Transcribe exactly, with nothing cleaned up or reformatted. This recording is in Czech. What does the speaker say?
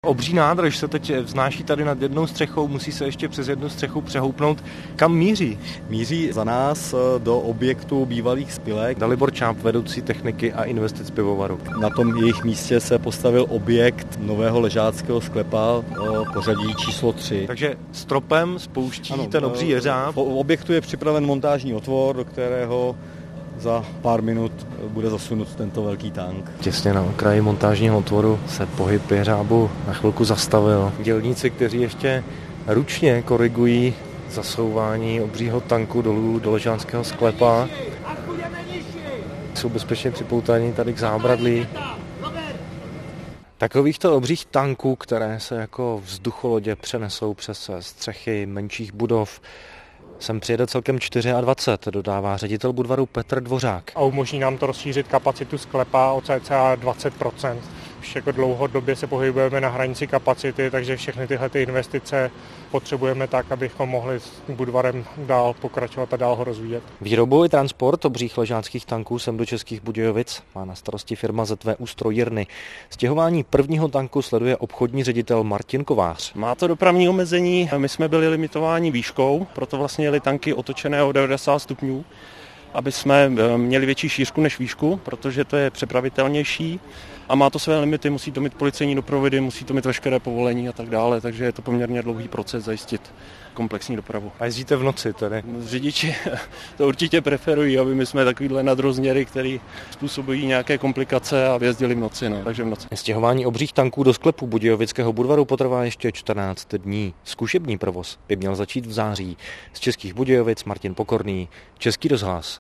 Obří nádrž se teď vznáší tady nad jednou střechou, musí se ještě přes jednu střechu přehoupnout. Kam míří? Míří za nás do objektu bývalých spilek. Dalibor Čáp, vedoucí techniky a investic pivovaru. Na tom jejich místě se postavil objekt nového ležáckého sklepa pořadí číslo tři. Takže stropem spouští ano, ten obří jeřáb. V objektu je připraven montážní otvor, do kterého za pár minut bude zasunut tento velký tank. Těsně na okraji montážního otvoru se pohyb jeřábu na chvilku zastavil. Dělníci, kteří ještě ručně korigují zasouvání obřího tanku dolů do ležánského sklepa, jsou bezpečně připoutáni tady k zábradlí. Takovýchto obřích tanků, které se jako vzducholodě přenesou přes střechy menších budov, sem přijede celkem dvacet čtyři, dodává ředitel Budvaru Petr Dvořák. A umožní nám to rozšířit kapacitu sklepa o cca dvacet procent. Už jako dlouhodobě se pohybujeme na hranici kapacity, takže všechny tyhle ty investice potřebujeme tak, abychom mohli s Budvarem dál pokračovat a dál ho rozvíjet. Výrobu i transport obřích ležáckých tanků sem do Českých Budějovic má na starosti firma zet vé Ústrojírny. Stěhování prvního tanku sleduje obchodní ředitel Martin Kovář. Má to dopravní omezení, my jsme byli limitováni výškou, proto vlastně jeli tanky otočené o devadesát stupňů, aby jsme měli větší šířku než výšku, protože to je přepravitelnější a má to své limity, musí to mít policejní doprovody, musí to mít veškeré povolení a tak dále, takže je to poměrně dlouhý proces zajistit komplexní dopravu. A jezdíte v noci tedy? Řidiči to určitě preferují, aby my jsme takovýhle nadrozměry, který způsobují nějaké komplikace a jezdili v noci, no, takže v noci. Stěhování obřích tanků do sklepu Budějovického Budvaru potrvá ještě čtrnáct dní. Zkušební provoz by měl začít v září. Z Českých Budějovic Martin Pokorný, Český rozhlas.